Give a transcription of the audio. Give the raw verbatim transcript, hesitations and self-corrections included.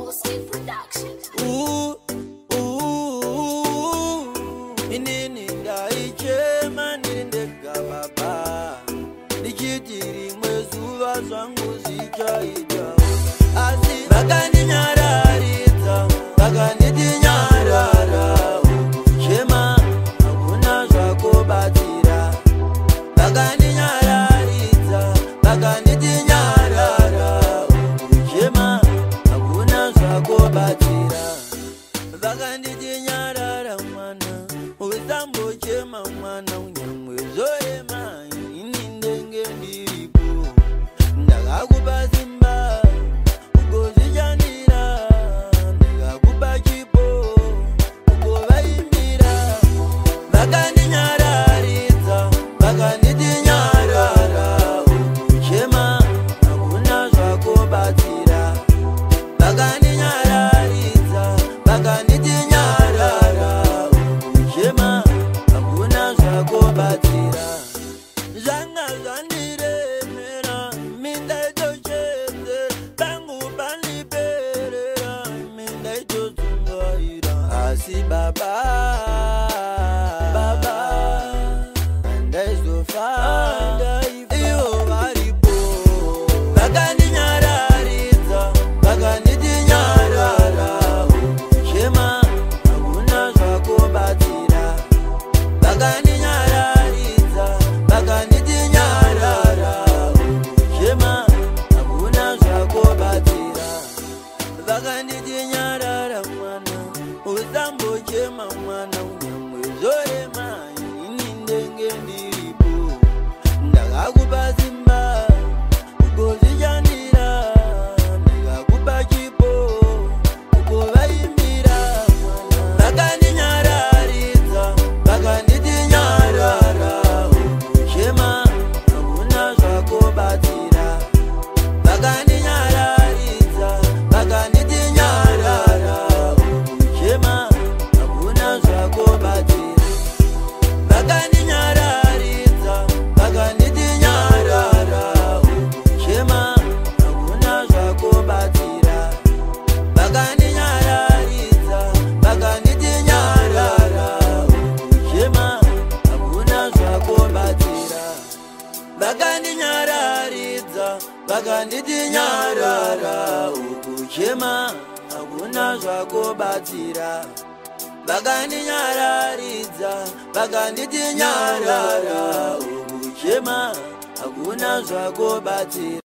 Exclusive production. Ooh, ooh, inini ndaichema nindega baba, ndichitiri mwezuva zvangu zichaita asi vakandinyaradza vakanditi nyarara chema hakuna zvako batsira vakandinyaradza vakanditi nyarara chema hakuna zvako batsira vakanditi nyarara mwana usambochema mwana unyamwe zoema ini ndenge ndiripo ndakakupa simba ugozichanira ndikakupa chipo ugovaimbira vakandinyaradza vakanditi nyarara chema hakuna zvako batsira vakandinyaradza vakanditi nyarara chema hakuna zvako batsira zvanga zvandiremera mindaitochedzera pangu pandiperera mindaitodzungaira asi baba baba andaizofa ivo varipo vakandinyaradza vakanditi nyarara chema hakuna zvako batsira vakandinyaradza vakanditi nyarara chema hakuna zvako batsira vakanditi nyarara mwana usambochema mwana unyamwe zoema ini ndenge ndiripo ndakakupa simba ugozichanira ndikakupa chipo ugovaimbira vakandinyaradza vakanditi nyarara chema hakuna zvako batsira vakandinyaradza vakanditi nyarara chema hakuna zvako batsira vakandinyaradza vakanditi nyarara chema hakuna zvako batsira vakandinyaradza vakanditi nyarara chema hakuna zvako batsira vakandinyaradza vakanditi nyarara chema hakuna zvako batsira vakandinyaradza vakanditi nyarara chema hakuna zvako batsira.